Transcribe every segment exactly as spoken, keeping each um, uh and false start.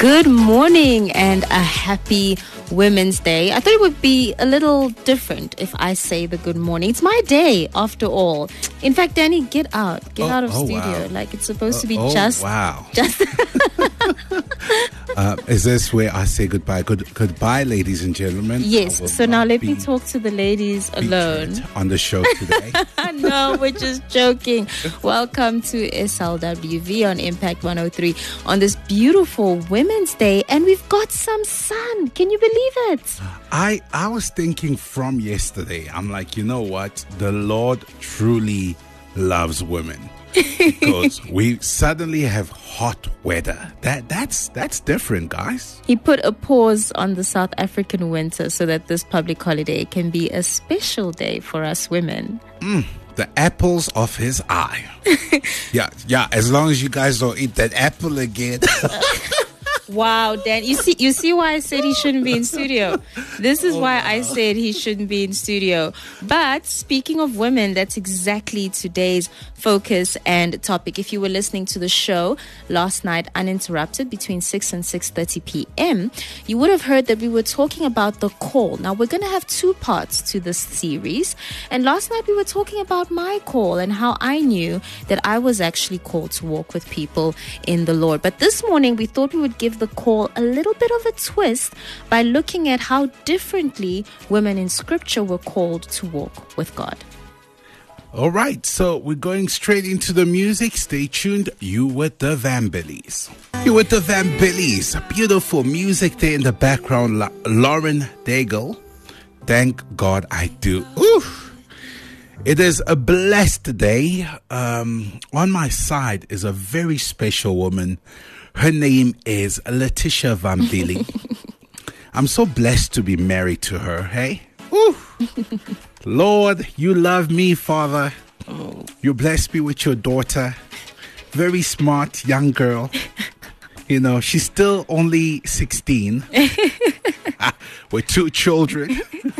Good morning and a happy Women's Day. I thought it would be a little different if I say the good morning. It's my day after all. In fact, Danny, get out. Get oh, out of oh, studio. Wow. Like it's supposed uh, to be oh, just... wow. Just uh, is this where I say goodbye? Good, goodbye, ladies and gentlemen. Yes. So now let me talk to the ladies alone. On the show today. No, we're just joking. Welcome to S L W V on Impact one oh three on this beautiful Women's Day. And we've got some sun. Can you believe it? I, I was thinking from yesterday, I'm like, you know what? The Lord truly loves women. Because we suddenly have hot weather. That that's that's different, guys. He put a pause on the South African winter so that this public holiday can be a special day for us women. Mm, the apples of his eye. yeah, yeah. As long as you guys don't eat that apple again. Wow, Dan, you see you see why I said he shouldn't be in studio. This is oh, why wow. I said he shouldn't be in studio. But speaking of women, that's exactly today's focus and topic. If you were listening to the show last night uninterrupted between six and six thirty p.m., you would have heard that we were talking about the call. Now, we're going to have two parts to this series. And last night we were talking about my call and how I knew that I was actually called to walk with people in the Lord. But this morning we thought we would give the call a little bit of a twist by looking at how differently women in scripture were called to walk with God. All right, so we're going straight into the music. Stay tuned. You with the Van Billies. You with the Van Billies. Beautiful music there in the background. La- Lauren Daigle. Thank God I do. Oof. It is a blessed day. Um, on my side is a very special woman. Her name is Letitia Van Billy. I'm so blessed to be married to her, hey? Woo. Lord, you love me, Father. Oh. You bless me with your daughter. Very smart young girl. You know, she's still only sixteen. With two children.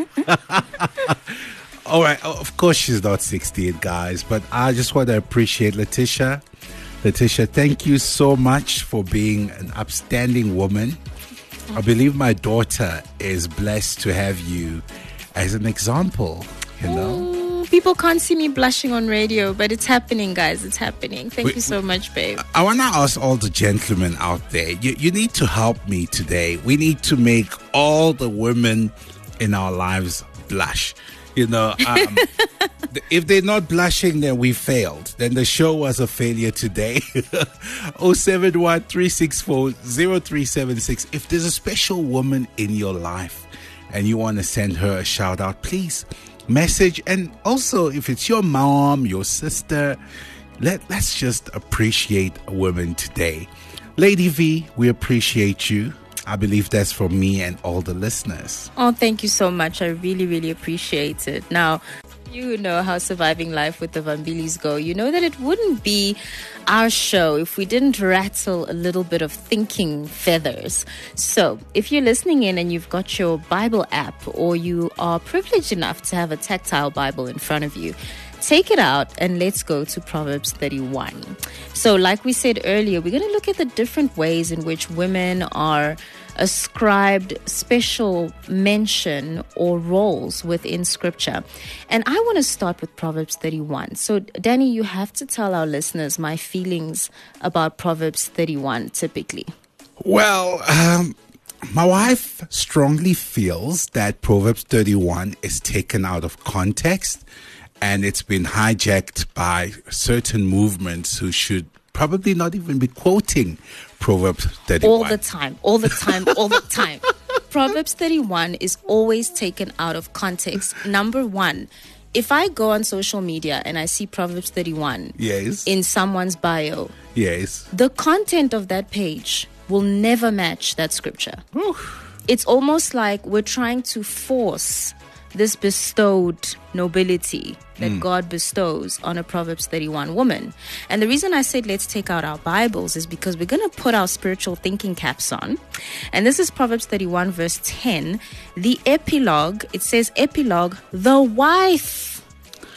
All right, of course she's not sixteen, guys. But I just want to appreciate Letitia. Letitia, thank you so much for being an upstanding woman. I believe my daughter is blessed to have you as an example, you know. Mm, people can't see me blushing on radio, but it's happening, guys. It's happening. Thank we, you so much, babe. I want to ask all the gentlemen out there, you, you need to help me today. We need to make all the women in our lives blush. You know, um, if they're not blushing, then we failed. Then the show was a failure today. oh seven one, three six four, zero three seven six. If there's a special woman in your life and you want to send her a shout out, please message. And also, if it's your mom, your sister, let, let's just appreciate a woman today. Lady V, we appreciate you. I believe that's for me and all the listeners. Oh, thank you so much. I really, really appreciate it. Now, you know how Surviving Life with the Vambilis go. You know that it wouldn't be our show if we didn't rattle a little bit of thinking feathers. So if you're listening in and you've got your Bible app or you are privileged enough to have a tactile Bible in front of you, take it out and let's go to Proverbs thirty-one. So like we said earlier, we're going to look at the different ways in which women are ascribed special mention or roles within scripture. And I want to start with Proverbs thirty-one. So Danny, you have to tell our listeners my feelings about Proverbs thirty-one typically. Well, um, my wife strongly feels that Proverbs thirty-one is taken out of context. And it's been hijacked by certain movements who should probably not even be quoting Proverbs thirty-one. All the time, all the time, all the time. Proverbs thirty-one is always taken out of context. Number one, if I go on social media and I see Proverbs thirty-one yes. in someone's bio, yes, the content of that page will never match that scripture. Whew. It's almost like we're trying to force this bestowed nobility that mm. God bestows on a Proverbs thirty-one woman. And the reason I said let's take out our Bibles is because we're going to put our spiritual thinking caps on. And this is Proverbs thirty-one verse ten. The epilogue, it says epilogue, the wife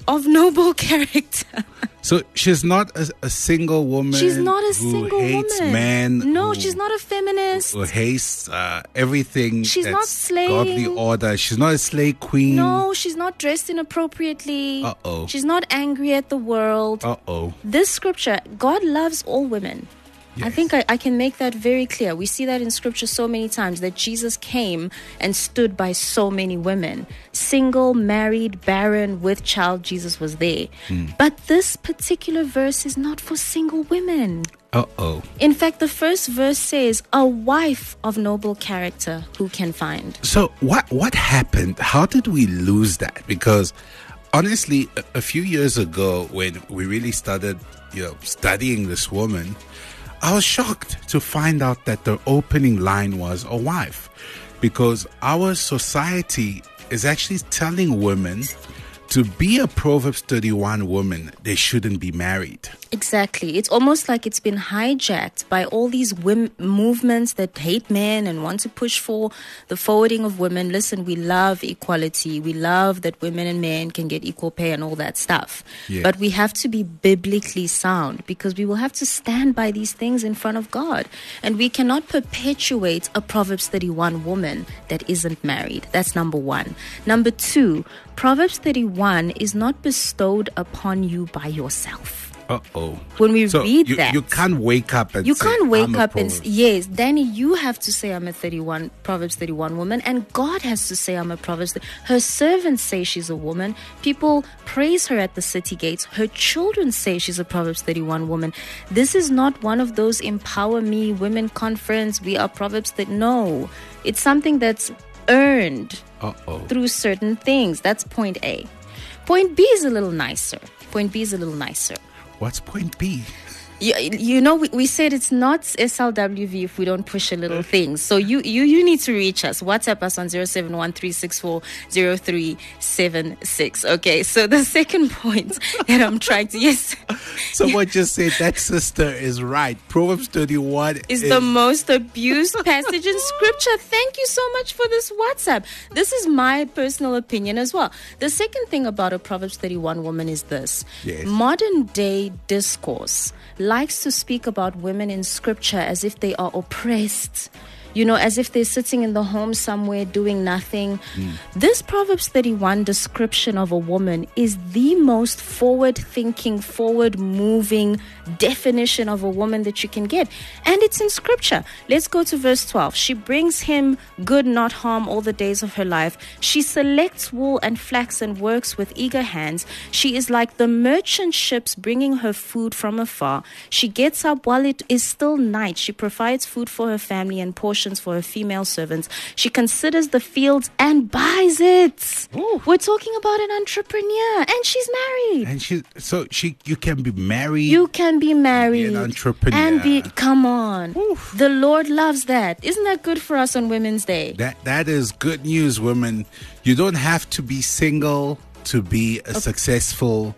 of noble character. So she's not a, a single woman. She's not a who single hates woman. men. No, who, she's not a feminist. Who hates uh, everything. She's that's not slaying. godly order. She's not a slave queen. No, she's not dressed inappropriately. Uh-oh. She's not angry at the world. Uh-oh. This scripture, God loves all women. Yes. I think I, I can make that very clear. We see that in scripture so many times, that Jesus came and stood by so many women. Single, married, barren, with child, Jesus was there. Mm. But this particular verse is not for single women. Uh-oh. In fact, the first verse says, a wife of noble character who can find. So what what happened? How did we lose that? Because honestly, a, a few years ago, when we really started, you know, studying this woman, I was shocked to find out that the opening line was a wife, because our society is actually telling women to be a Proverbs thirty-one woman, they shouldn't be married. Exactly. It's almost like it's been hijacked by all these women movements that hate men and want to push for the forwarding of women. Listen, we love equality. We love that women and men can get equal pay and all that stuff. Yeah. But we have to be biblically sound, because we will have to stand by these things in front of God. And we cannot perpetuate a Proverbs thirty-one woman that isn't married. That's number one. Number two, Proverbs thirty-one is not bestowed upon you by yourself. Uh-oh. When we so read you, that, you can't wake up and you say, can't wake I'm a up and Proverbs. yes, Danny, you have to say I'm a thirty-one Proverbs thirty-one woman, and God has to say I'm a Proverbs. Her servants say she's a woman. People praise her at the city gates. Her children say she's a Proverbs thirty-one woman. This is not one of those empower me women conference. We are Proverbs that no, it's something that's earned Uh-oh. through certain things. That's point A. Point B is a little nicer. Point B is a little nicer. What's point B? You, you know, we, we said it's not S L W V if we don't push a little thing. So you, you, you need to reach us. WhatsApp us on zero seven one three six four zero three seven six. Okay, so the second point that I'm trying to... Yes. Someone just said that sister is right. Proverbs thirty-one is, is the most abused passage in scripture. Thank you so much for this WhatsApp. This is my personal opinion as well. The second thing about a Proverbs thirty-one woman is this. Yes. Modern day discourse likes to speak about women in scripture as if they are oppressed, you know, as if they're sitting in the home somewhere doing nothing. Mm. This Proverbs thirty-one description of a woman is the most forward-thinking, forward-moving definition of a woman that you can get. And it's in scripture. Let's go to verse twelve. She brings him good, not harm, all the days of her life. She selects wool and flax and works with eager hands. She is like the merchant ships bringing her food from afar. She gets up while it is still night. She provides food for her family and portions for her female servants. She considers the fields and buys it. Ooh. We're talking about an entrepreneur, and she's married. And she, so she, you can be married. You can be married, be an entrepreneur, and be. Come on, Oof. The Lord loves that. Isn't that good for us on Women's Day? That that is good news, women. You don't have to be single to be a okay. successful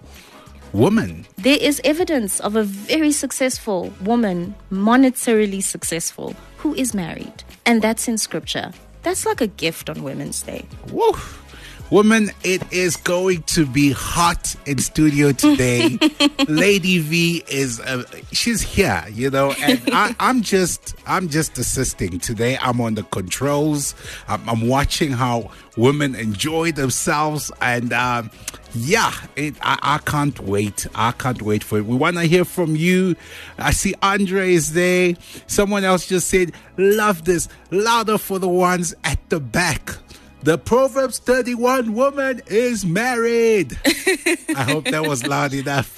woman. There is evidence of a very successful woman, monetarily successful, who is married. And that's in scripture. That's like a gift on Women's Day. Woo! Woman, it is going to be hot in studio today. Lady V is, uh, she's here, you know, and I, I'm just, I'm just assisting today. I'm on the controls. I'm, I'm watching how women enjoy themselves, and um, yeah, it, I, I can't wait. I can't wait for it. We want to hear from you. I see Andre is there. Someone else just said, love this. Louder for the ones at the back. The Proverbs thirty-one woman is married. I hope that was loud enough.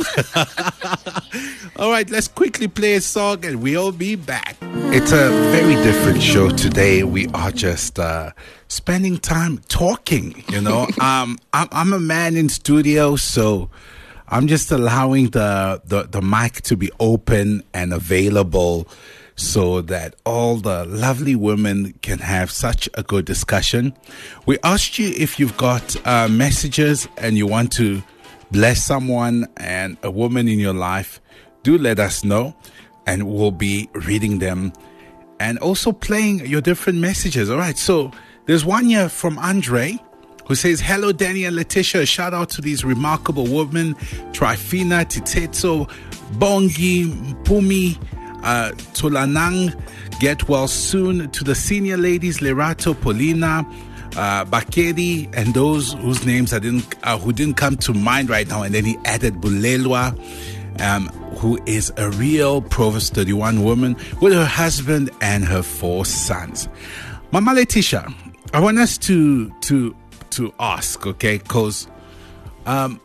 All right, let's quickly play a song and we'll be back. It's a very different show today. We are just uh, spending time talking, you know. um, I'm, I'm a man in studio, so I'm just allowing the, the, the mic to be open and available so that all the lovely women can have such a good discussion. We asked you if you've got uh, messages and you want to bless someone and a woman in your life, do let us know and we'll be reading them and also playing your different messages. All right, so there's one here from Andre. who says, hello, Danny and Letitia. Shout out to these remarkable women, Trifina, Titetso, Bongi, Mpumi, uh, Tolanang. Get well soon. To the senior ladies, Lerato, Paulina, uh, Bakeri, and those whose names I didn't, uh, who didn't come to mind right now. And then he added Bulelwa, um, who is a real Proverbs thirty-one woman with her husband and her four sons. Mama Letitia, I want us to to to ask, okay, because um,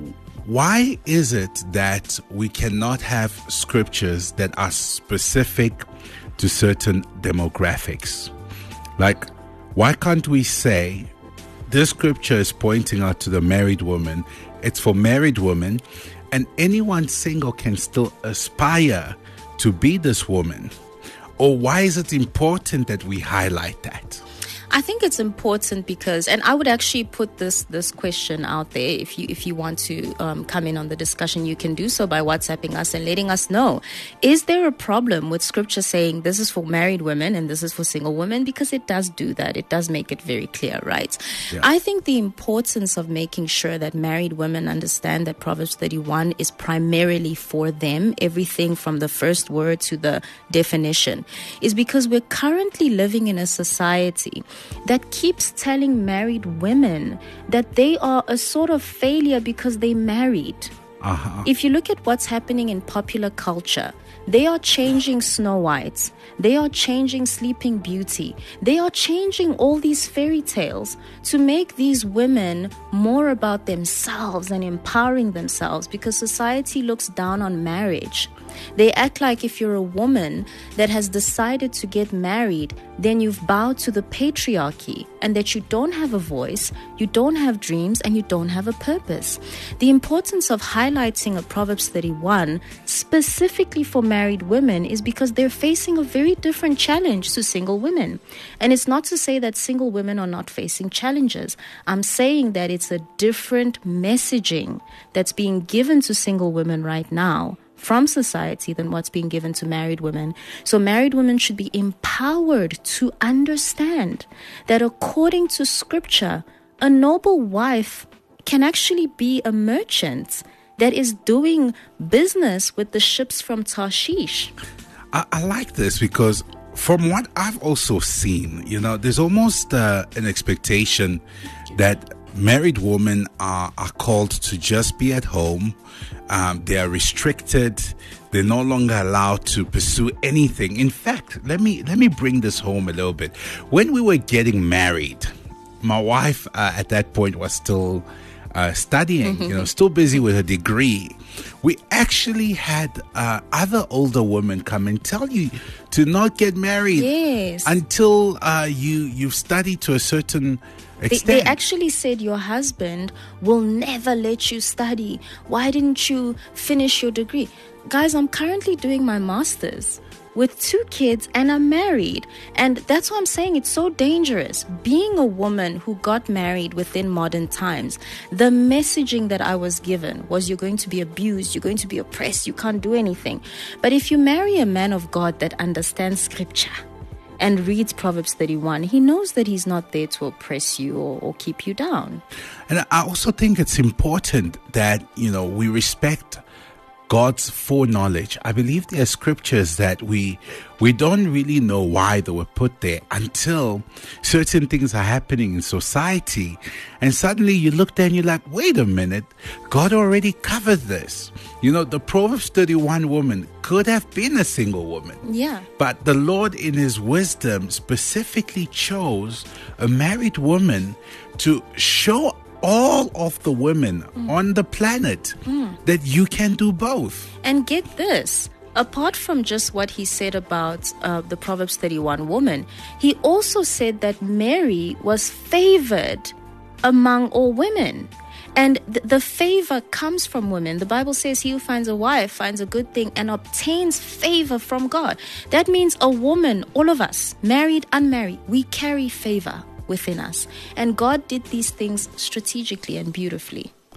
why is it that we cannot have scriptures that are specific to certain demographics? Like, why can't we say this scripture is pointing out to the married woman, it's for married women, and anyone single can still aspire to be this woman? Or why is it important that we highlight that? I think it's important because, and I would actually put this this question out there. If you if you want to um, come in on the discussion, you can do so by WhatsApping us and letting us know. Is there a problem with scripture saying this is for married women and this is for single women? Because it does do that. It does make it very clear, right? Yeah. I think the importance of making sure that married women understand that Proverbs thirty-one is primarily for them, everything from the first word to the definition, is because we're currently living in a society that keeps telling married women that they are a sort of failure because they married. Uh-huh. If you look at what's happening in popular culture, they are changing Snow White. They are changing Sleeping Beauty. They are changing all these fairy tales to make these women more about themselves and empowering themselves, because society looks down on marriage. They act like if you're a woman that has decided to get married, then you've bowed to the patriarchy and that you don't have a voice, you don't have dreams, and you don't have a purpose. The importance of highlighting a Proverbs thirty-one specifically for married women is because they're facing a very different challenge to single women. And it's not to say that single women are not facing challenges. I'm saying that it's a different messaging that's being given to single women right now from society than what's being given to married women. So married women should be empowered to understand that according to scripture, a noble wife can actually be a merchant that is doing business with the ships from Tarshish. I, I like this because from what I've also seen, you know, there's almost uh, an expectation that married women are, are called to just be at home. Um, they are restricted. They're no longer allowed to pursue anything. In fact, let me let me bring this home a little bit. When we were getting married, my wife uh, at that point was still uh, studying, you know, still busy with her degree. We actually had uh, other older women come and tell you to not get married yes. until uh, you you've studied to a certain They, they actually said your husband will never let you study. Why didn't you finish your degree? Guys, I'm currently doing my master's with two kids and I'm married. And that's why I'm saying it's so dangerous. Being a woman who got married within modern times, the messaging that I was given was you're going to be abused, you're going to be oppressed, you can't do anything. But if you marry a man of God that understands scripture and reads Proverbs thirty-one, he knows that he's not there to oppress you or, or keep you down. And I also think it's important that, you know, we respect God's foreknowledge. I believe there are scriptures that we we don't really know why they were put there until certain things are happening in society. And suddenly you look there and you're like, wait a minute, God already covered this. You know, the Proverbs thirty-one woman could have been a single woman. Yeah. But the Lord in his wisdom specifically chose a married woman to show all of the women mm. on the planet mm. that you can do both. And get this, apart from just what he said about uh, the Proverbs thirty-one woman, he also said that Mary was favored among all women. And th- the favor comes from women. The Bible says he who finds a wife finds a good thing and obtains favor from God. That means a woman, all of us, married, unmarried, we carry favor within us. And God did these things strategically and beautifully.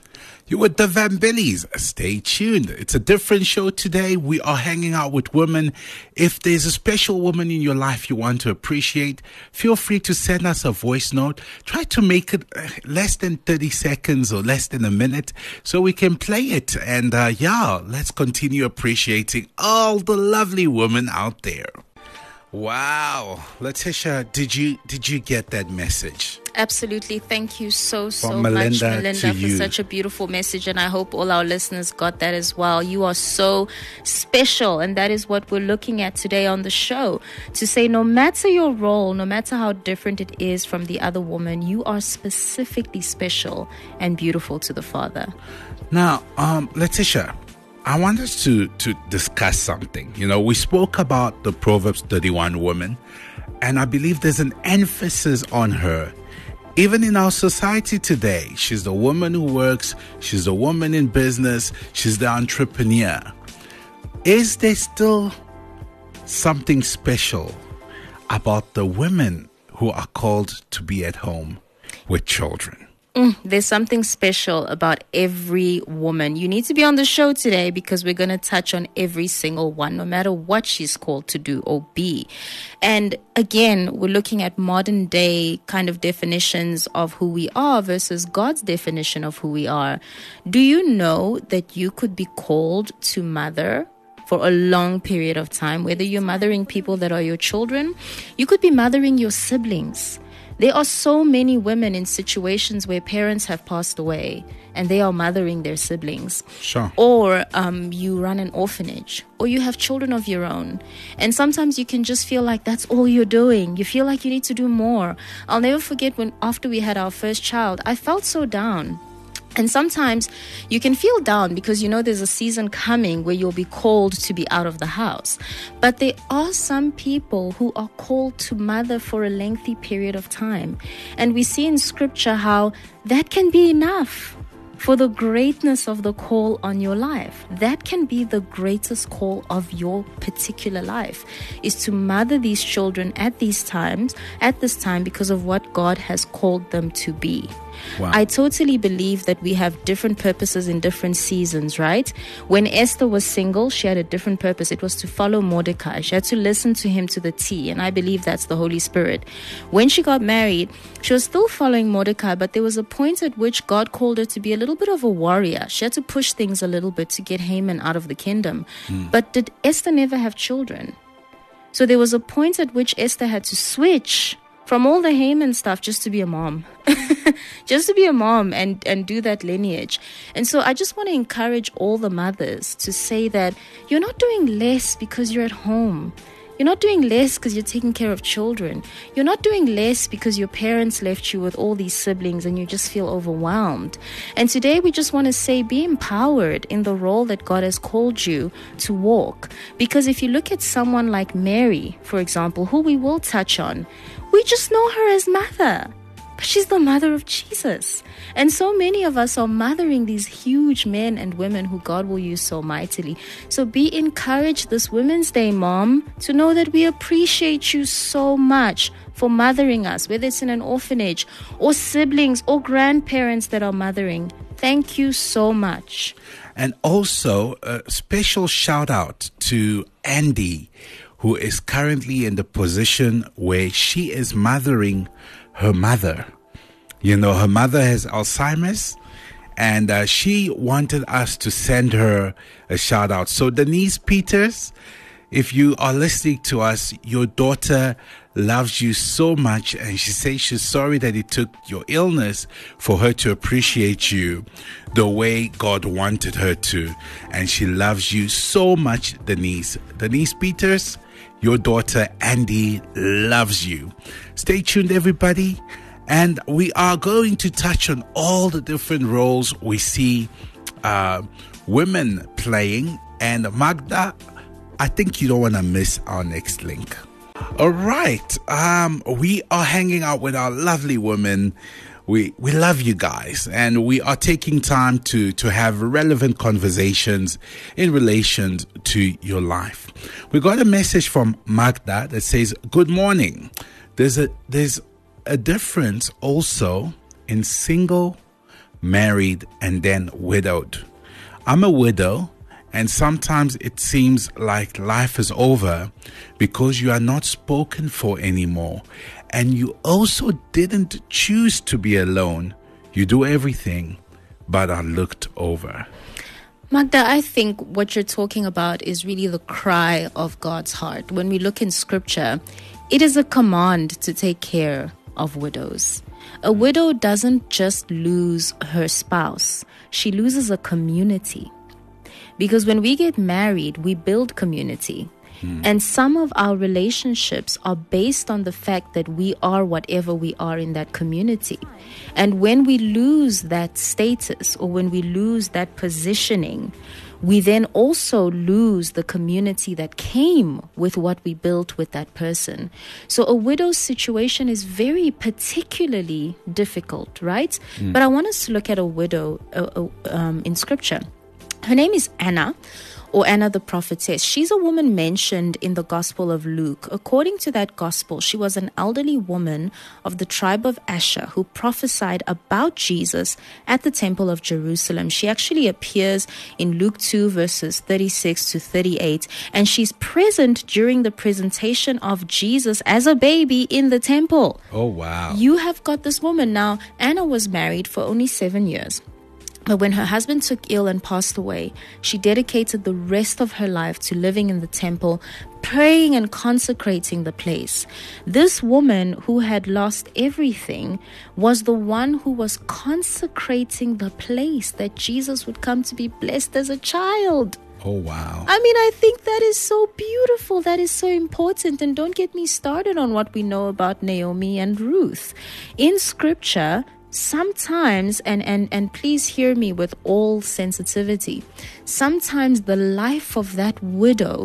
You're with the Vambillies. Stay tuned. It's a different show today. We are hanging out with women. If there's a special woman in your life you want to appreciate, feel free to send us a voice note. Try to make it less than thirty seconds or less than a minute so we can play it. And uh, yeah, let's continue appreciating all the lovely women out there. Wow. Letitia, did you did you get that message? Absolutely. Thank you so, so From much, Melinda Melinda, to for you. such a beautiful message. And I hope all our listeners got that as well. You are so special. And that is what we're looking at today on the show. To say no matter your role, no matter how different it is from the other woman, you are specifically special and beautiful to the Father. Now, um, Letitia, I want us to, to discuss something. You know, we spoke about the Proverbs thirty-one woman, and I believe there's an emphasis on her. Even in our society today, she's the woman who works, she's the woman in business, she's the entrepreneur. Is there still something special about the women who are called to be at home with children? Mm, there's something special about every woman. You need to be on the show today because we're going to touch on every single one, no matter what she's called to do or be. And again, we're looking at modern day kind of definitions of who we are versus God's definition of who we are. Do you know that you could be called to mother for a long period of time, whether you're mothering people that are your children? You could be mothering your siblings. There are so many women in situations where parents have passed away and they are mothering their siblings. Sure. Or um, you run an orphanage, or you have children of your own. And sometimes you can just feel like that's all you're doing. You feel like you need to do more. I'll never forget when after we had our first child, I felt so down. And sometimes you can feel down because you know there's a season coming where you'll be called to be out of the house. But there are some people who are called to mother for a lengthy period of time. And we see in scripture how that can be enough for the greatness of the call on your life. That can be the greatest call of your particular life, is to mother these children at these times, at this time, because of what God has called them to be. Wow. I totally believe that we have different purposes in different seasons, right? When Esther was single, she had a different purpose. It was to follow Mordecai. She had to listen to him to the T, and I believe that's the Holy Spirit. When she got married, she was still following Mordecai, but there was a point at which God called her to be a little bit of a warrior. She had to push things a little bit to get Haman out of the kingdom. Mm. But did Esther never have children? So there was a point at which Esther had to switch from all the Haman stuff just to be a mom. Just to be a mom and, and do that lineage. And so I just want to encourage all the mothers to say that you're not doing less because you're at home. You're not doing less because you're taking care of children. You're not doing less because your parents left you with all these siblings and you just feel overwhelmed. And today we just want to say be empowered in the role that God has called you to walk. Because if you look at someone like Mary, for example, who we will touch on, we just know her as mother. But she's the mother of Jesus. And so many of us are mothering these huge men and women who God will use so mightily. So be encouraged this Women's Day, Mom, to know that we appreciate you so much for mothering us, whether it's in an orphanage or siblings or grandparents that are mothering. Thank you so much. And also a special shout out to Andy, who is currently in the position where she is mothering her mother. You know, her mother has Alzheimer's, and uh, she wanted us to send her a shout out. So Denise Peters, if you are listening to us, your daughter loves you so much, and she says she's sorry that it took your illness for her to appreciate you the way God wanted her to. And she loves you so much, Denise. Denise Peters, your daughter Andy loves you. Stay tuned, everybody. And we are going to touch on all the different roles we see uh, women playing. And Magda, I think you don't want to miss our next link. All right. Um, we are hanging out with our lovely women. We we love you guys, and we are taking time to, to have relevant conversations in relation to your life. We got a message from Magda that says, "Good morning. There's a there's a difference also in single married, and then widowed. I'm a widow, and sometimes it seems like life is over because you are not spoken for anymore. And you also didn't choose to be alone. You do everything, but are looked over. Magda, I think what you're talking about is really the cry of God's heart. When we look in scripture, it is a command to take care of widows. A widow doesn't just lose her spouse, she loses a community. Because when we get married, we build community. Hmm. And some of our relationships are based on the fact that we are whatever we are in that community. And when we lose that status, or when we lose that positioning, we then also lose the community that came with what we built with that person. So a widow's situation is very particularly difficult, right? Mm. But I want us to look at a widow uh, uh, um, in scripture. Her name is Anna, or Anna the prophetess. She's a woman mentioned in the Gospel of Luke. According to that Gospel, she was an elderly woman of the tribe of Asher who prophesied about Jesus at the Temple of Jerusalem. She actually appears in Luke two verses thirty-six to thirty-eight, and she's present during the presentation of Jesus as a baby in the temple. Oh, wow. You have got this woman. Now, Anna was married for only seven years. But when her husband took ill and passed away, she dedicated the rest of her life to living in the temple, praying and consecrating the place. This woman who had lost everything was the one who was consecrating the place that Jesus would come to be blessed as a child. Oh, wow. I mean, I think that is so beautiful. That is so important. And don't get me started on what we know about Naomi and Ruth. In scripture, sometimes, and, and, and please hear me with all sensitivity, sometimes the life of that widow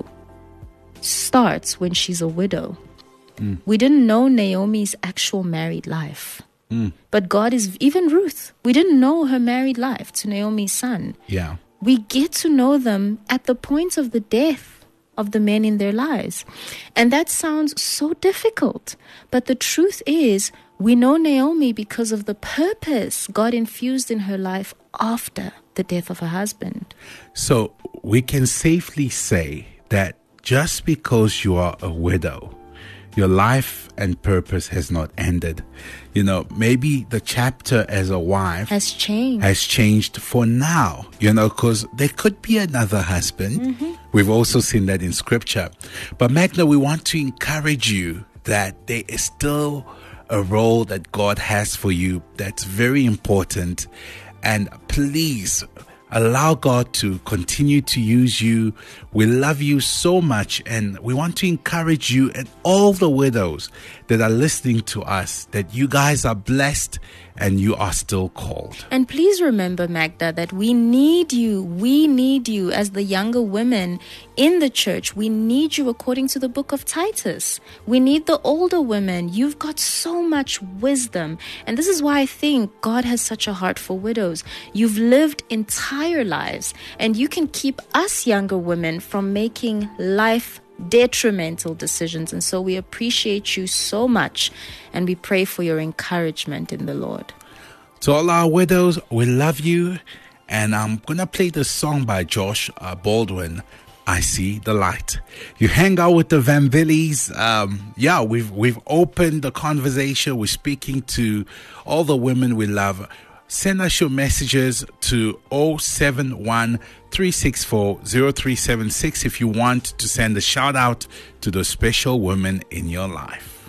starts when she's a widow. Mm. We didn't know Naomi's actual married life. Mm. But God is, even Ruth, we didn't know her married life to Naomi's son. Yeah. We get to know them at the point of the death of the men in their lives. And that sounds so difficult. But the truth is, we know Naomi because of the purpose God infused in her life after the death of her husband. So we can safely say that just because you are a widow, your life and purpose has not ended. You know, maybe the chapter as a wife has changed. Has changed for now, you know, because there could be another husband. Mm-hmm. We've also seen that in scripture. But Magda, we want to encourage you that there is still a role that God has for you that's very important. And please allow God to continue to use you. We love you so much, and we want to encourage you and all the widows that are listening to us that you guys are blessed and you are still called. And please remember, Magda, that we need you. We need you as the younger women in the church. We need you according to the book of Titus. We need the older women. You've got so much wisdom. And this is why I think God has such a heart for widows. You've lived entire lives, and you can keep us younger women from making life detrimental decisions. And so we appreciate you so much, and we pray for your encouragement in the Lord. To all our widows, we love you. And I'm gonna play the song by Josh uh, Baldwin, I See the Light. You hang out with the Van Villies. Um, yeah, we've we've opened the conversation. We're speaking to all the women we love. Send us your messages to oh seven one, three six four, oh three seven six if you want to send a shout out to the special women in your life.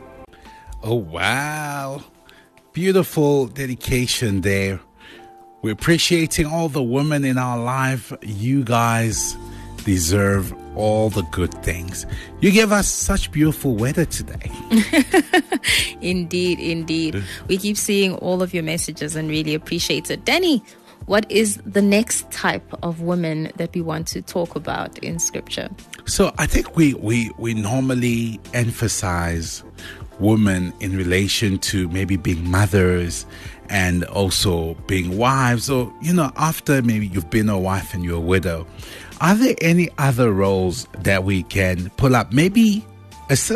Oh, wow. Beautiful dedication there. We're appreciating all the women in our life. You guys deserve all the good things. You gave us such beautiful weather today. Indeed, indeed. We keep seeing all of your messages and really appreciate it. Danny, what is the next type of woman that we want to talk about in scripture? So I think we, we, we normally emphasize women in relation to maybe being mothers and also being wives, or, you know, after maybe you've been a wife and you're a widow. Are there any other roles that we can pull up? Maybe a sister,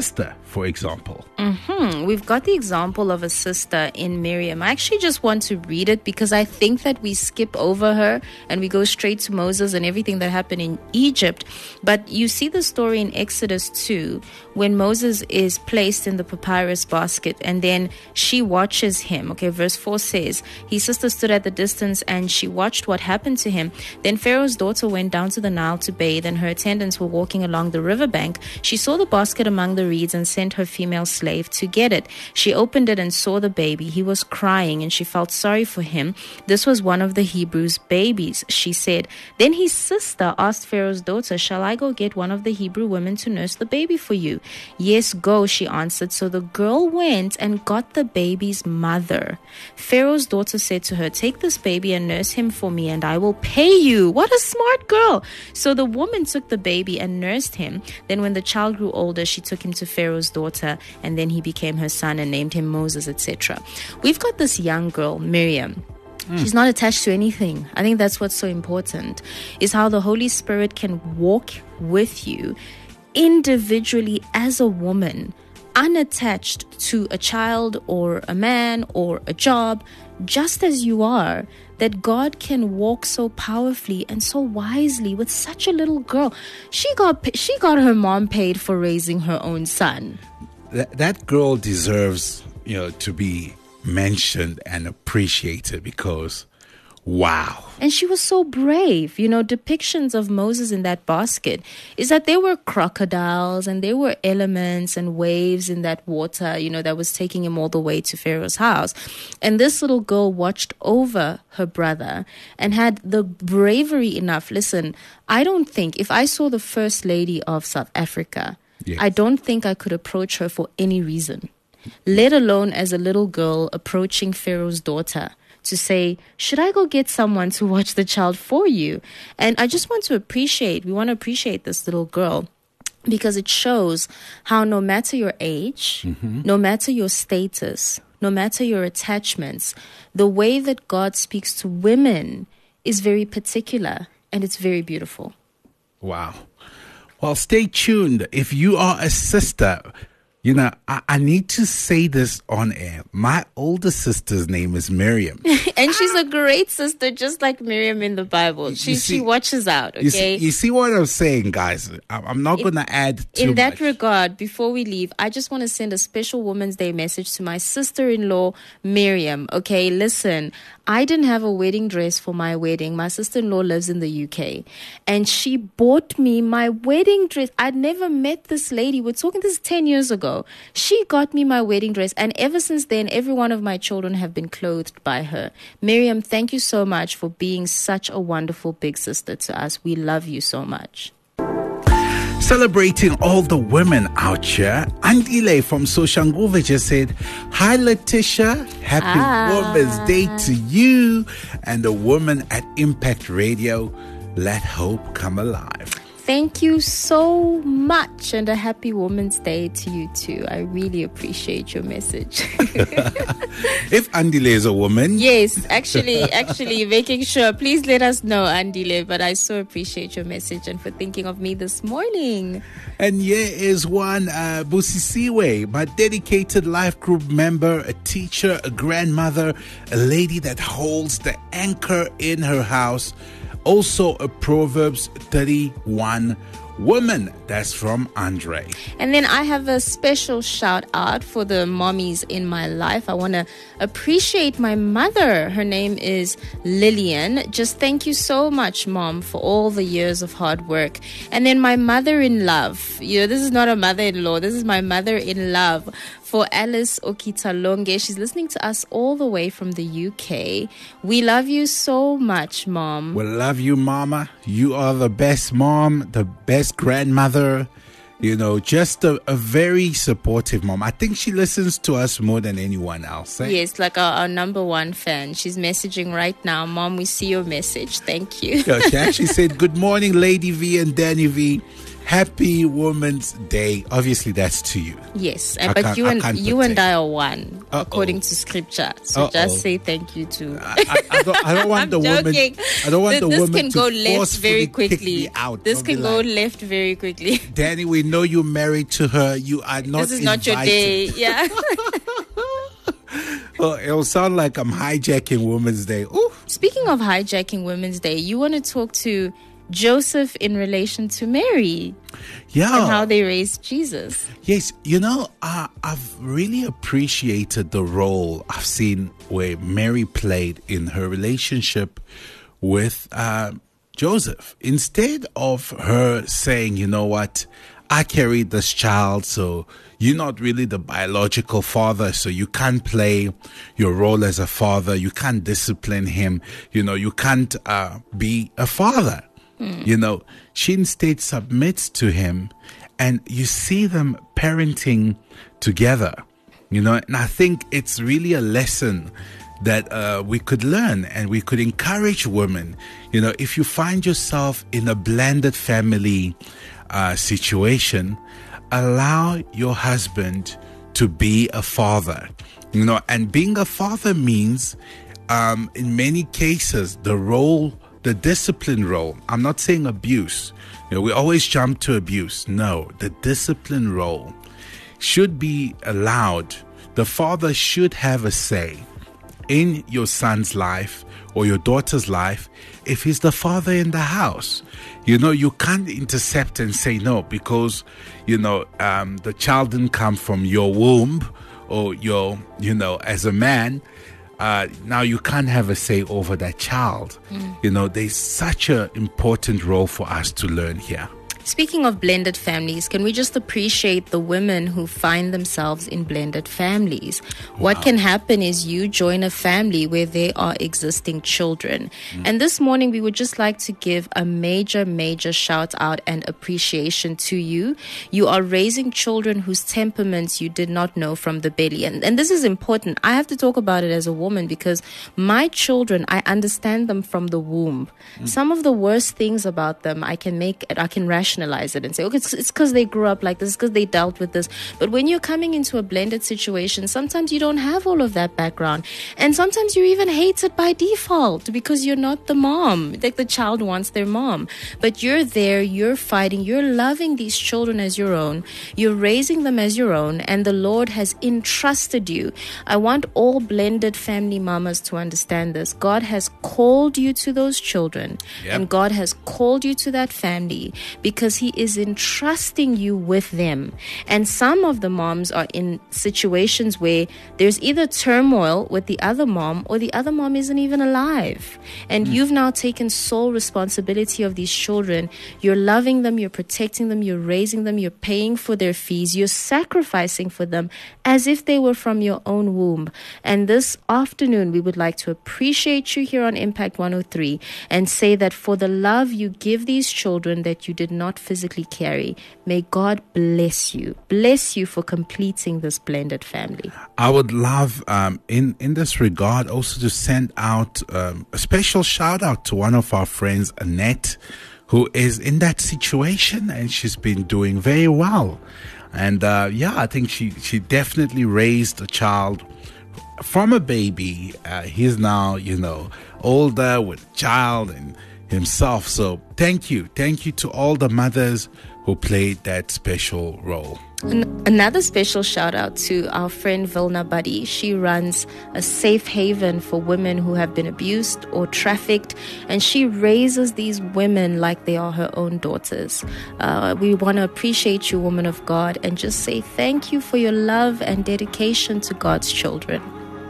for example? Hmm, we've got the example of a sister in Miriam. I actually just want to read it because I think that we skip over her and we go straight to Moses and everything that happened in Egypt. But you see the story in Exodus two when Moses is placed in the papyrus basket and then she watches him. Okay, verse four says, his sister stood at the distance and she watched what happened to him. Then Pharaoh's daughter went down to the Nile to bathe and her attendants were walking along the riverbank. She saw the basket among the reeds and sent her female slave to get it. She opened it and saw the baby. He was crying and she felt sorry for him. This was one of the Hebrews' babies, she said. Then his sister asked Pharaoh's daughter, shall I go get one of the Hebrew women to nurse the baby for you? Yes, go, she answered. So the girl went and got the baby's mother. Pharaoh's daughter said to her, take this baby and nurse him for me and I will pay you. What a smart girl. So the woman took the baby and nursed him. Then when the child grew older, she took him to Pharaoh's daughter and then he became her son and named him Moses, et cetera. We've got this young girl, Miriam. Mm. She's not attached to anything. I think that's what's so important, is how the Holy Spirit can walk with you individually as a woman, unattached to a child or a man or a job, just as you are, that God can walk so powerfully and so wisely with such a little girl. She got she got her mom paid for raising her own son. That, that girl deserves, you know, to be mentioned and appreciated because, wow. And she was so brave. You know, depictions of Moses in that basket is that there were crocodiles and there were elements and waves in that water, you know, that was taking him all the way to Pharaoh's house. And this little girl watched over her brother and had the bravery enough. Listen, I don't think, if I saw the First Lady of South Africa, yes, I don't think I could approach her for any reason, let alone as a little girl approaching Pharaoh's daughter to say, should I go get someone to watch the child for you? And I just want to appreciate, we want to appreciate this little girl because it shows how no matter your age, mm-hmm. no matter your status, no matter your attachments, the way that God speaks to women is very particular and it's very beautiful. Wow. Well, stay tuned. If you are a sister, you know, I, I need to say this on air. My older sister's name is Miriam. And she's a great sister, just like Miriam in the Bible. She see, she watches out, okay? You see, you see what I'm saying, guys? I'm not going to add too In that much. regard, before we leave, I just want to send a special Women's Day message to my sister-in-law, Miriam. Okay, listen, I didn't have a wedding dress for my wedding. My sister-in-law lives in the U K. And she bought me my wedding dress. I'd never met this lady. We're talking this ten years ago. She got me my wedding dress. And ever since then, every one of my children have been clothed by her. Miriam, thank you so much for being such a wonderful big sister to us. We love you so much. Celebrating all the women out here, Andile from Soshanguve just said, hi Letitia, happy ah. Women's Day to you and the woman at Impact Radio. Let hope come alive. Thank you so much and a happy Women's Day to you too. I really appreciate your message. If Andile is a woman. Yes, actually, actually making sure. Please let us know, Andile. But I so appreciate your message and for thinking of me this morning. And here is one, uh, Busisiwe, my dedicated life group member, a teacher, a grandmother, a lady that holds the anchor in her house. Also a Proverbs thirty-one woman. That's from Andre. And then I have a special shout out for the mommies in my life. I want to appreciate my mother. Her name is Lillian. Just thank you so much, Mom, for all the years of hard work. And then my mother-in-love. You know, this is not a mother-in-law. This is my mother-in-love. For Alice Okitalonge. She's listening to us all the way from the U K. We love you so much, Mom. We love you, Mama. You are the best mom, the best grandmother. You know, just a, a very supportive mom. I think she listens to us more than anyone else. Eh? Yes, like our, our number one fan. She's messaging right now. Mom, we see your message. Thank you. Yeah, she actually said, good morning, Lady V and Danny V. Happy Women's Day. Obviously, that's to you. Yes, I but can't- you I and can't you and pretend. I are one, Uh-oh. according to scripture. So Uh-oh. just say thank you to. I, I, I don't, I don't want I'm the woman. joking. I don't want Th- the this woman can to go left forcefully very kick quickly. me out. This I'll can be go like, left very quickly. Danny, we know you're married to her. You are not. This is not your invited. day. Yeah. Well, it'll sound like I'm hijacking Women's Day. Ooh. Speaking of hijacking Women's Day, you want to talk to Joseph in relation to Mary Yeah. and how they raised Jesus. Yes, you know, uh, I've really appreciated the role I've seen where Mary played in her relationship with uh, Joseph. Instead of her saying, you know what, I carried this child, so you're not really the biological father, so you can't play your role as a father. You can't discipline him. You know, you can't uh, be a father. You know, she instead submits to him, and you see them parenting together. You know, and I think it's really a lesson that uh, we could learn, and we could encourage women. You know, if you find yourself in a blended family uh, situation, allow your husband to be a father. You know, and being a father means, um, in many cases, the role, the discipline role. I'm not saying abuse. You know, we always jump to abuse. No, the discipline role should be allowed. The father should have a say in your son's life or your daughter's life if he's the father in the house. You know, you can't intercept and say no because, you know, um, the child didn't come from your womb or your, you know, as a man. Uh, now you can't have a say over that child. Mm. You know, there's such an important role for us to learn here. Speaking of blended families, can we just appreciate the women who find themselves in blended families? Wow. What can happen is you join a family where there are existing children. Mm. And this morning, we would just like to give a major, major shout out and appreciation to you. You are raising children whose temperaments you did not know from the belly. And, and this is important. I have to talk about it as a woman because my children, I understand them from the womb. Mm. Some of the worst things about them, I can make it, I can rationalize it and say, okay, it's because they grew up like this, it's because they dealt with this. But when you're coming into a blended situation, sometimes you don't have all of that background. And sometimes you're even hated by default because you're not the mom. Like the child wants their mom. But you're there, you're fighting, you're loving these children as your own. You're raising them as your own. And the Lord has entrusted you. I want all blended family mamas to understand this. God has called you to those children. Yep. And God has called you to that family because Because he is entrusting you with them. And some of the moms are in situations where there's either turmoil with the other mom or the other mom isn't even alive. And mm. you've now taken sole responsibility of these children. You're loving them, you're protecting them, you're raising them, you're paying for their fees, you're sacrificing for them as if they were from your own womb. And this afternoon, we would like to appreciate you here on Impact one oh three and say that for the love you give these children that you did not physically carry, may God bless you. Bless you for completing this blended family. I would love, um, in, in this regard, also to send out um, a special shout out to one of our friends, Annette, who is in that situation and she's been doing very well. And uh, yeah, I think she, she definitely raised a child from a baby. Uh, he's now, you know, older with a child and himself. So thank you. Thank you to all the mothers who played that special role. Another special shout out to our friend Vilna Buddy. She runs a safe haven for women who have been abused or trafficked, and she raises these women like they are her own daughters. Uh, we want to appreciate you, woman of God, and just say thank you for your love and dedication to God's children.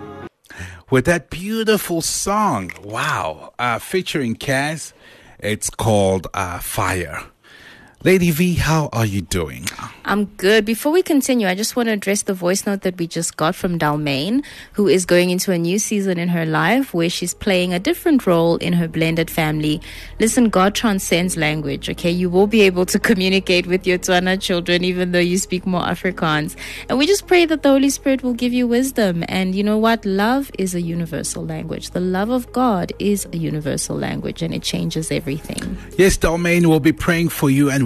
With that beautiful song, wow, uh, featuring Kaz, it's called uh, Fire. Lady V, how are you doing? I'm good. Before we continue, I just want to address the voice note that we just got from Dalmaine, who is going into a new season in her life where she's playing a different role in her blended family. Listen, God transcends language, okay? You will be able to communicate with your Tswana children even though you speak more Afrikaans. And we just pray that the Holy Spirit will give you wisdom. And you know what? Love is a universal language. The love of God is a universal language, and it changes everything. Yes, Dalmaine will be praying for you, and we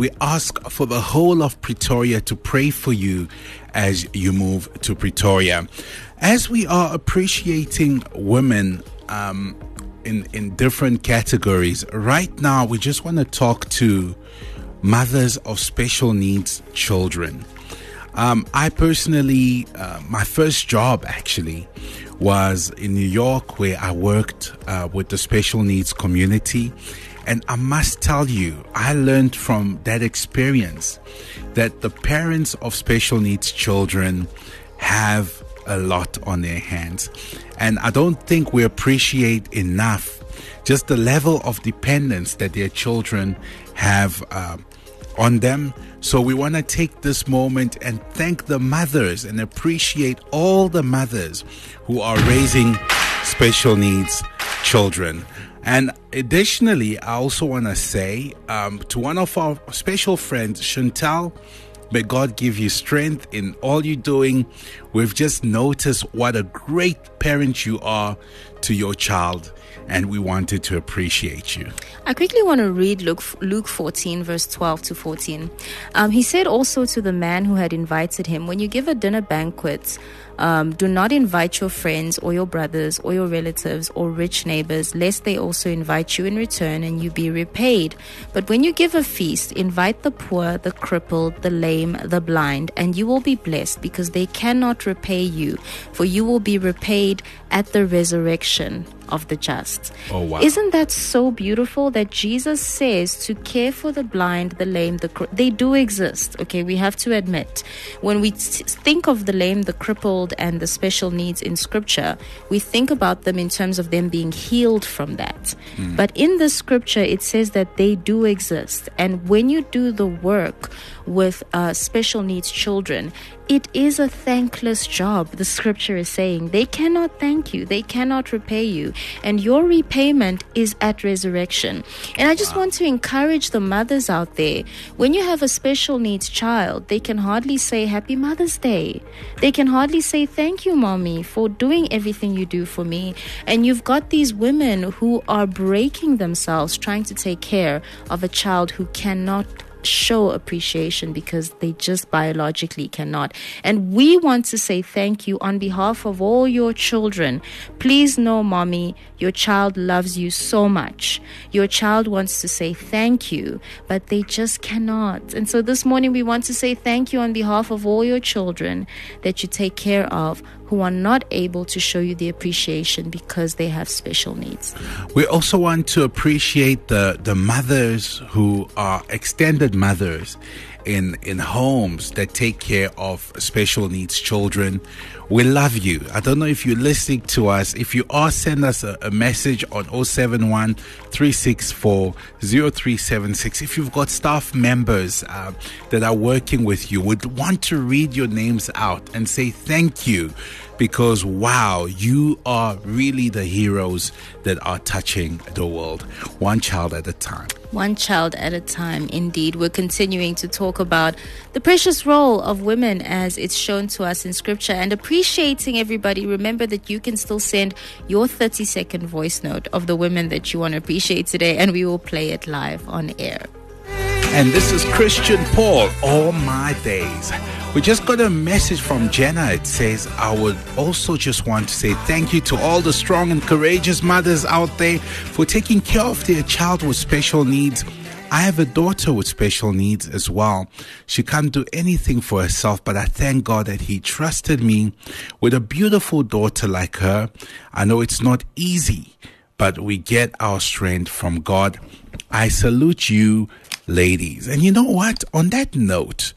we ask for the whole of Pretoria to pray for you as you move to Pretoria. As we are appreciating women um, in, in different categories, right now we just want to talk to mothers of special needs children. Um, I personally, uh, my first job actually was in New York, where I worked uh, with the special needs community. And I must tell you, I learned from that experience that the parents of special needs children have a lot on their hands. And I don't think we appreciate enough just the level of dependence that their children have uh, on them. So we want to take this moment and thank the mothers and appreciate all the mothers who are raising special needs children. And additionally, I also want to say um, to one of our special friends, Chantal, may God give you strength in all you're doing. We've just noticed what a great parent you are to your child, and we wanted to appreciate you. I quickly want to read Luke, Luke fourteen, verse twelve to fourteen. Um, he said also to the man who had invited him, when you give a dinner banquet, Um, do not invite your friends or your brothers or your relatives or rich neighbors, lest they also invite you in return and you be repaid. But when you give a feast, invite the poor, the crippled, the lame, the blind, and you will be blessed, because they cannot repay you, for you will be repaid at the resurrection of the just. Oh, wow. Isn't that so beautiful that Jesus says to care for the blind, the lame, the cri- they do exist, okay? We have to admit, when we t- think of the lame, the crippled, and the special needs in scripture, we think about them in terms of them being healed from that. Mm. But in the scripture, it says that they do exist. And when you do the work with uh, special needs children, it is a thankless job. The scripture is saying they cannot thank you, they cannot repay you, and your repayment is at resurrection. And I just wow. want to encourage the mothers out there, when you have a special needs child, they can hardly say Happy Mother's Day. They can hardly say thank you, mommy, for doing everything you do for me. And you've got these women who are breaking themselves trying to take care of a child who cannot show appreciation because they just biologically cannot. And we want to say thank you on behalf of all your children. Please know, mommy, your child loves you so much. Your child wants to say thank you, but they just cannot. And so this morning we want to say thank you on behalf of all your children that you take care of, who are not able to show you the appreciation because they have special needs. We also want to appreciate the, the mothers who are extended mothers in, in homes that take care of special needs children. We love you. I don't know if you're listening to us. If you are, send us a, a message on oh seven one, three six four, oh three seven six. If you've got staff members uh, that are working with you, would want to read your names out and say thank you, because wow, you are really the heroes that are touching the world, one child at a time. One child at a time, indeed. We're continuing to talk about the precious role of women as it's shown to us in scripture, and appreciating everybody. Remember that you can still send your thirty second voice note of the women that you want to appreciate today, and we will play it live on air. And this is Christian Paul, All My Days. We just got a message from Jenna. It says, I would also just want to say thank you to all the strong and courageous mothers out there for taking care of their child with special needs. I have a daughter with special needs as well. She can't do anything for herself, but I thank God that He trusted me with a beautiful daughter like her. I know it's not easy, but we get our strength from God. I salute you, ladies. And you know what? On that note,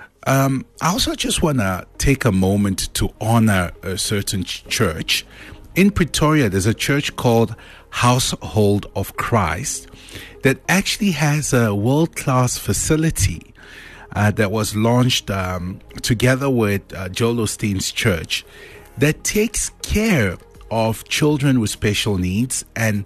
um, I also just want to take a moment to honor a certain ch- church. In Pretoria, there's a church called Household of Christ that actually has a world-class facility uh, that was launched um, together with uh, Joel Osteen's church that takes care of children with special needs. And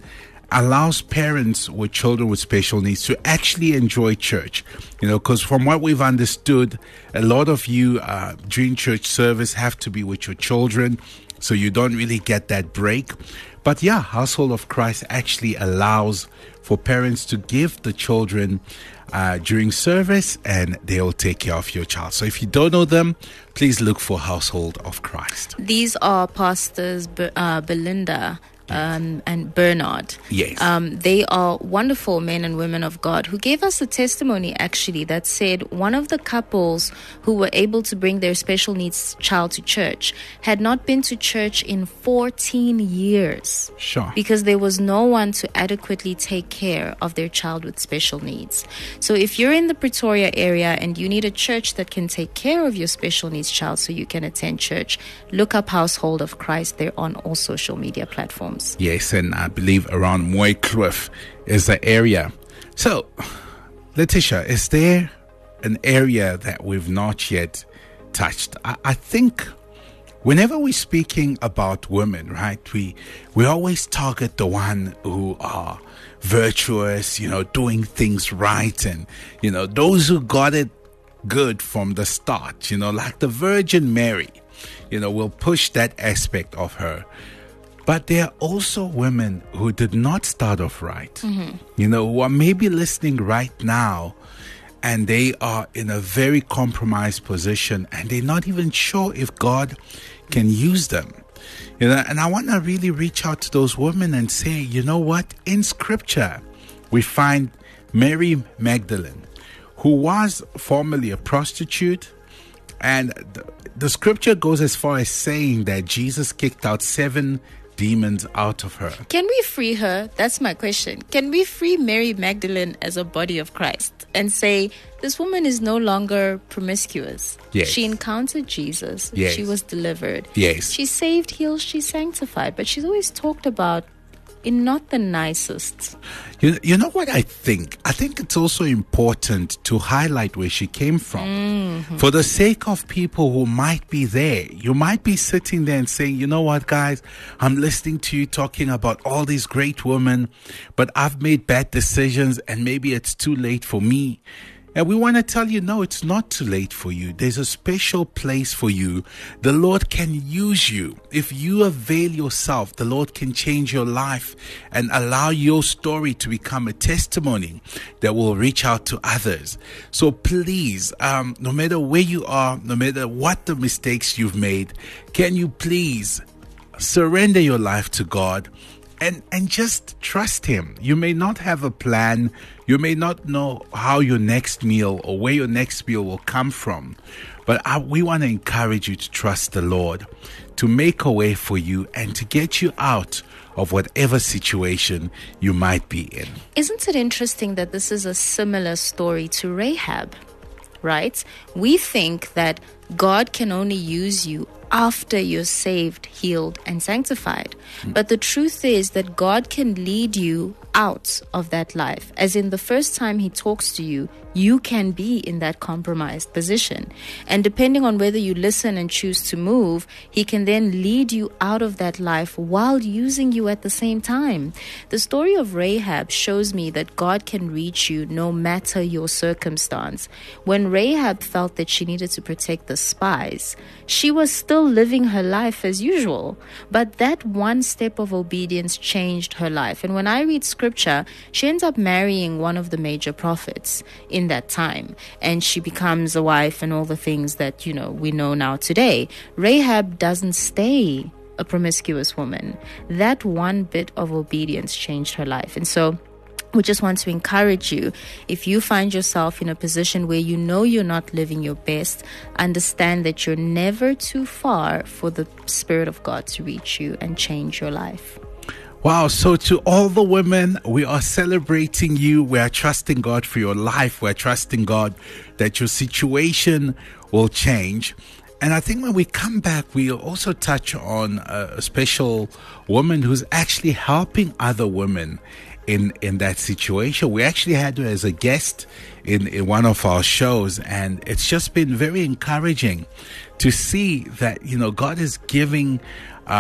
allows parents with children with special needs to actually enjoy church. You know, because from what we've understood, a lot of you uh, during church service have to be with your children, so you don't really get that break. But yeah, Household of Christ actually allows for parents to give the children uh, during service, and they'll take care of your child. So if you don't know them, please look for Household of Christ. These are Pastors Be- uh, Belinda Um, and Bernard. Yes. Um, they are wonderful men and women of God who gave us a testimony actually that said one of the couples who were able to bring their special needs child to church had not been to church in fourteen years. Sure. Because there was no one to adequately take care of their child with special needs. So if you're in the Pretoria area and you need a church that can take care of your special needs child so you can attend church, look up Household of Christ. They're on all social media platforms. Yes, and I believe around Moy Cliff is the area. So, Letitia, is there an area that we've not yet touched? I, I think whenever we're speaking about women, right, we we always target the one who are virtuous, you know, doing things right, and, you know, those who got it good from the start, you know, like the Virgin Mary, you know, we'll push that aspect of her. But there are also women who did not start off right, mm-hmm. you know, who are maybe listening right now, and they are in a very compromised position, and they're not even sure if God can use them. You know, and I want to really reach out to those women and say, you know what? In Scripture, we find Mary Magdalene, who was formerly a prostitute, and the, the Scripture goes as far as saying that Jesus kicked out seven demons out of her. Can we free her? That's my question. Can we free Mary Magdalene as a body of Christ and say, this woman is no longer promiscuous? Yes. She encountered Jesus. Yes. She was delivered. Yes. She's saved, healed, she's sanctified. But she's always talked about in not the nicest. You, you know what I think? I think it's also important to highlight where she came from. Mm-hmm. For the sake of people who might be there. You might be sitting there and saying, you know what, guys? I'm listening to you talking about all these great women, but I've made bad decisions and maybe it's too late for me. And we want to tell you, no, it's not too late for you. There's a special place for you. The Lord can use you. If you avail yourself, the Lord can change your life and allow your story to become a testimony that will reach out to others. So please, um, no matter where you are, no matter what the mistakes you've made, can you please surrender your life to God? And and just trust Him. You may not have a plan. You may not know how your next meal or where your next meal will come from. But I, we want to encourage you to trust the Lord, to make a way for you and to get you out of whatever situation you might be in. Isn't it interesting that this is a similar story to Rahab, right? We think that God can only use you after you're saved, healed, and sanctified. Mm. But the truth is that God can lead you out of that life. As in, the first time He talks to you, you can be in that compromised position. And depending on whether you listen and choose to move, He can then lead you out of that life while using you at the same time. The story of Rahab shows me that God can reach you no matter your circumstance. When Rahab felt that she needed to protect the spies, she was still living her life as usual. But that one step of obedience changed her life. And when I read scripture, she ends up marrying one of the major prophets in that time. And she becomes a wife and all the things that, you know, we know now today. Rahab doesn't stay a promiscuous woman. That one bit of obedience changed her life. And so we just want to encourage you, if you find yourself in a position where you know you're not living your best, understand that you're never too far for the Spirit of God to reach you and change your life. Wow. So to all the women, we are celebrating you. We are trusting God for your life. We're trusting God that your situation will change. And I think when we come back, we'll also touch on a special woman who's actually helping other women in in that situation. We actually had her as a guest in, in one of our shows, and it's just been very encouraging to see that, you know, God is giving uh,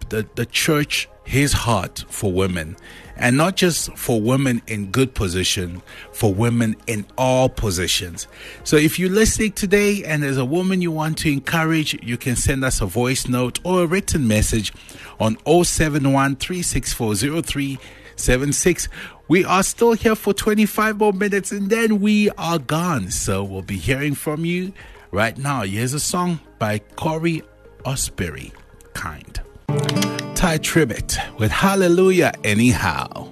the, the church his heart for women, and not just for women in good position, for women in all positions. So if you're listening today and there's a woman you want to encourage, you can send us a voice note or a written message on oh seven one, three six four, oh three seven six. We are still here for twenty-five more minutes and then we are gone. So we'll be hearing from you right now. Here's a song by Corey Osbury, Kind. Ty Tribbett with Hallelujah Anyhow.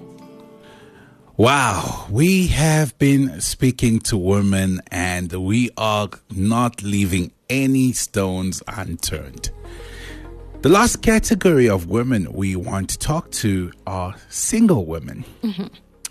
Wow, we have been speaking to women and we are not leaving any stones unturned. The last category of women we want to talk to are single women. Mm-hmm.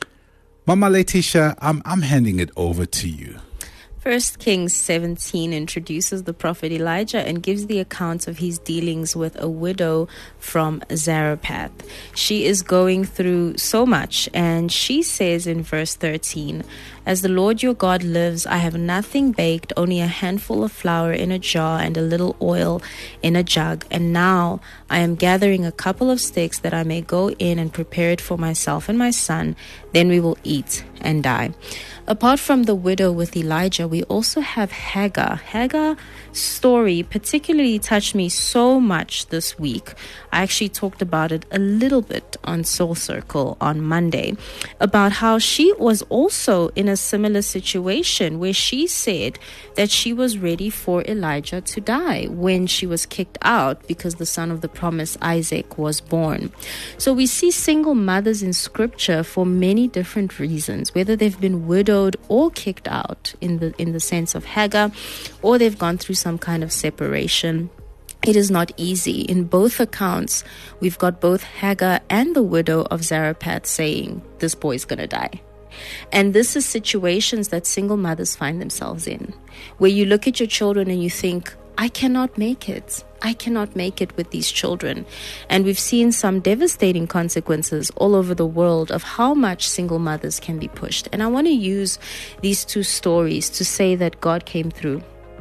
Mama Letitia, I'm, I'm handing it over to you. First Kings seventeen introduces the prophet Elijah and gives the account of his dealings with a widow from Zarephath. She is going through so much, and she says in verse thirteen, "As the Lord your God lives, I have nothing baked, only a handful of flour in a jar and a little oil in a jug. And now I am gathering a couple of sticks that I may go in and prepare it for myself and my son. Then we will eat and die." Apart from the widow with Elijah, we also have Hagar. Hagar's story particularly touched me so much this week. I actually talked about it a little bit on Soul Circle on Monday, about how she was also in a similar situation where she said that she was ready for Elijah to die when she was kicked out because the son of the promise, Isaac, was born. So we see single mothers in scripture for many different reasons, whether they've been widowed or kicked out in the in the sense of Hagar, or they've gone through some kind of separation. It is not easy. In both accounts, we've got both Hagar and the widow of Zarephath saying, this boy's going to die. And this is situations that single mothers find themselves in, where you look at your children and you think, I cannot make it. I cannot make it with these children. And we've seen some devastating consequences all over the world of how much single mothers can be pushed. And I want to use these two stories to say that God came through.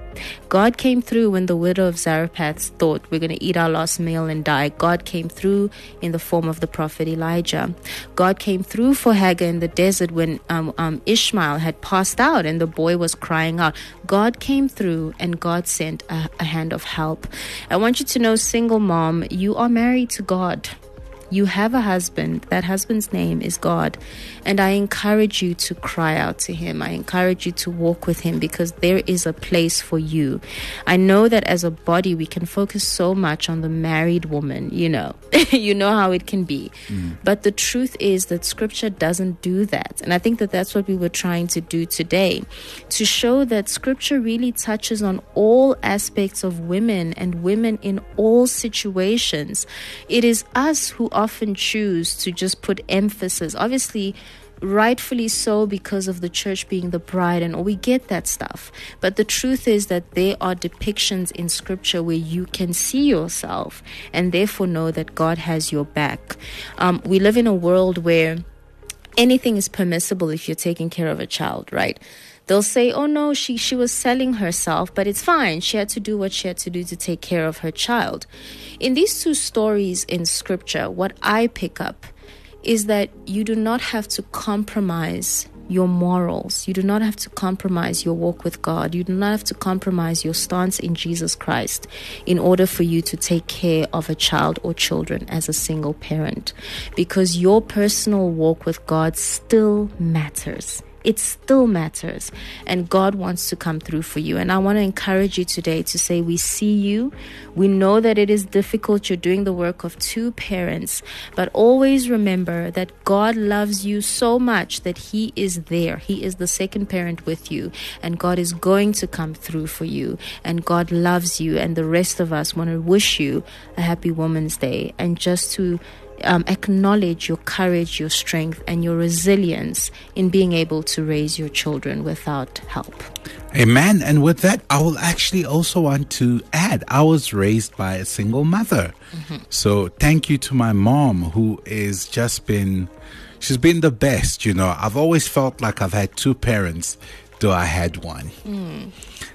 God came through when the widow of Zarephath thought we're going to eat our last meal and die. God came through in the form of the prophet Elijah. God came through for Hagar in the desert when um, um, Ishmael had passed out and the boy was crying out. God came through and God sent a, a hand of help. I want you to know, single mom, you are married to God. You have a husband. That husband's name is God. And I encourage you to cry out to him. I encourage you to walk with him because there is a place for you. I know that as a body, we can focus so much on the married woman, you know. You know how it can be. Mm. But the truth is that scripture doesn't do that. And I think that that's what we were trying to do today, to show that scripture really touches on all aspects of women and women in all situations. It is us who often choose to just put emphasis, obviously rightfully so, because of the church being the bride, and we get that stuff. But the truth is that there are depictions in scripture where you can see yourself and therefore know that God has your back. Um, we live in a world where anything is permissible if you're taking care of a child, right? They'll say, oh no, she, she was selling herself, but it's fine. She had to do what she had to do to take care of her child. In these two stories in scripture, what I pick up is that you do not have to compromise your morals. You do not have to compromise your walk with God. You do not have to compromise your stance in Jesus Christ in order for you to take care of a child or children as a single parent, because your personal walk with God still matters. It still matters, and God wants to come through for you. And I want to encourage you today to say, we see you. We know that it is difficult. You're doing the work of two parents, but always remember that God loves you so much that he is there. He is the second parent with you, and God is going to come through for you, and God loves you. And the rest of us want to wish you a happy Women's Day, and just to Um, acknowledge your courage, your strength, and your resilience in being able to raise your children without help. Amen. And with that, I will actually also want to add, I was raised by a single mother. Mm-hmm. So thank you to my mom, who is just been, she's been the best. You know, I've always felt like I've had two parents, though I had one. Mm.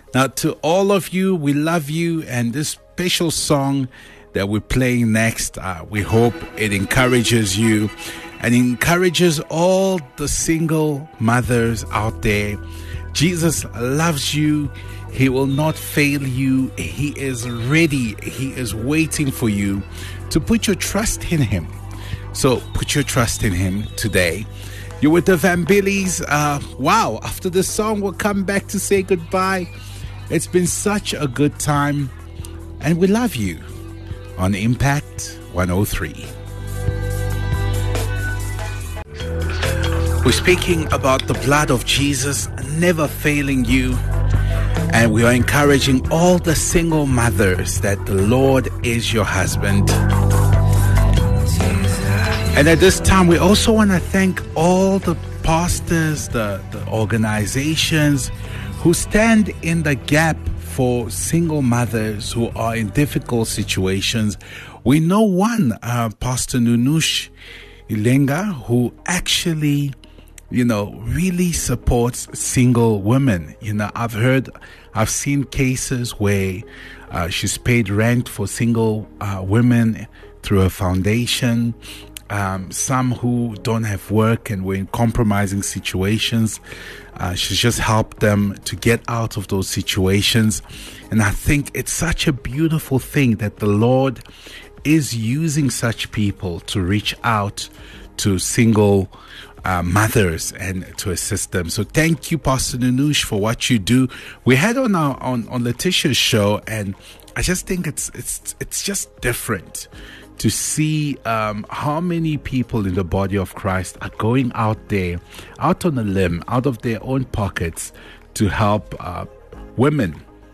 Now, to all of you, we love you, and this special song that we're playing next, uh, we hope it encourages you and encourages all the single mothers out there. Jesus loves you. He will not fail you. He is ready. He is waiting for you to put your trust in Him. So put your trust in Him today. You're with the Van Billies. Uh, wow, after the song, we'll come back to say goodbye. It's been such a good time, and we love you on Impact one oh three. We're speaking about the blood of Jesus never failing you, and we are encouraging all the single mothers that the Lord is your husband. And at this time, we also want to thank all the pastors, the, the organizations who stand in the gap for single mothers who are in difficult situations. We know one, uh, Pastor Nunush Ilenga, who actually, you know, really supports single women. You know, I've heard, I've seen cases where uh, she's paid rent for single uh, women through a foundation. Um, some who don't have work and were in compromising situations. Uh, she's just helped them to get out of those situations. And I think it's such a beautiful thing that the Lord is using such people to reach out to single uh, mothers and to assist them. So thank you, Pastor Nunush, for what you do. We had on our on, on Letitia's show, and I just think it's it's it's just different to see um, how many people in the body of Christ are going out there, out on a limb, out of their own pockets to help uh, women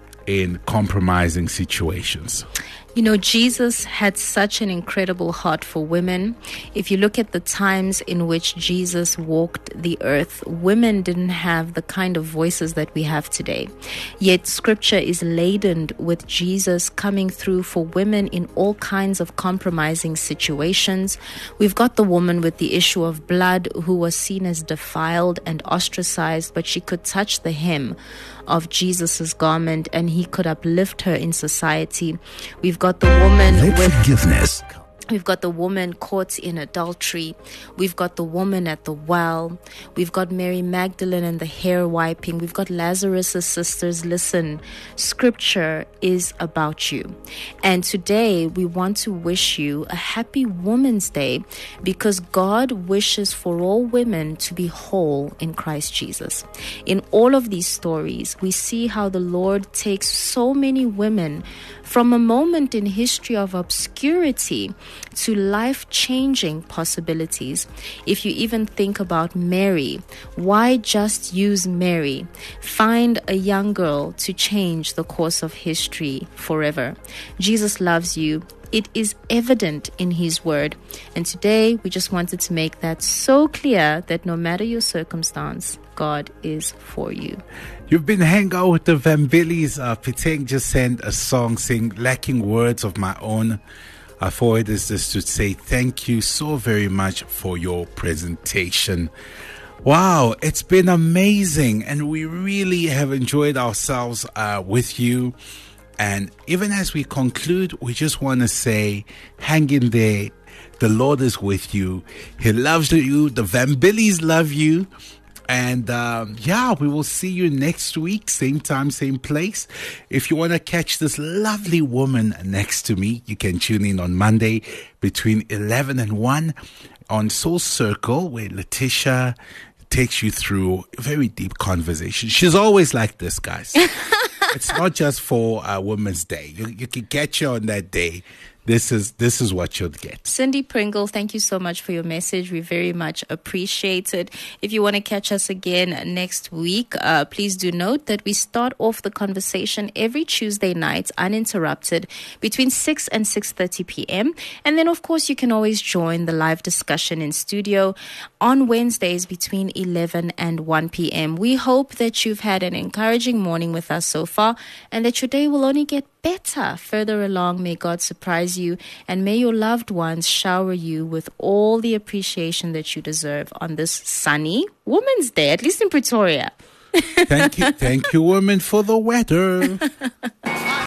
in compromising situations. You know, Jesus had such an incredible heart for women. If you look at the times in which Jesus walked the earth, women didn't have the kind of voices that we have today. Yet scripture is laden with Jesus coming through for women in all kinds of compromising situations. We've got the woman with the issue of blood who was seen as defiled and ostracized, but she could touch the hem of Jesus's garment and He could uplift her in society. We've got the woman Let with forgiveness. We've got the woman caught in adultery. We've got the woman at the well. We've got Mary Magdalene and the hair wiping. We've got Lazarus' sisters. Listen, scripture is about you. And today we want to wish you a happy Women's Day because God wishes for all women to be whole in Christ Jesus. In all of these stories, we see how the Lord takes so many women from a moment in history of obscurity to life-changing possibilities. If you even think about Mary, why just use Mary? Find a young girl to change the course of history forever. Jesus loves you. It is evident in His word. And today, we just wanted to make that so clear that no matter your circumstance, God is for you. You've been hanging out with the Van Billies. Uh, Piteng just sent a song saying, lacking words of my own. I forward this just to say thank you so very much for your presentation. Wow, it's been amazing. And we really have enjoyed ourselves uh, with you. And even as we conclude, we just want to say, hang in there. The Lord is with you. He loves you. The Van Billies love you. And um, yeah, we will see you next week, same time, same place. If you want to catch this lovely woman next to me, you can tune in on Monday between eleven and one on Soul Circle, where Letitia takes you through a very deep conversation. She's always like this, guys. It's not just for uh, Women's Day. You, you can catch her on that day. This is this is what you'll get. Cindy Pringle, thank you so much for your message. We very much appreciate it. If you want to catch us again next week, uh, please do note that we start off the conversation every Tuesday night, uninterrupted, between six and six thirty p.m. And then, of course, you can always join the live discussion in studio on Wednesdays between eleven and one p.m. We hope that you've had an encouraging morning with us so far and that your day will only get better further along. May God surprise you, and may your loved ones shower you with all the appreciation that you deserve on this sunny Women's Day, at least in Pretoria. Thank you, thank you, women, for the weather.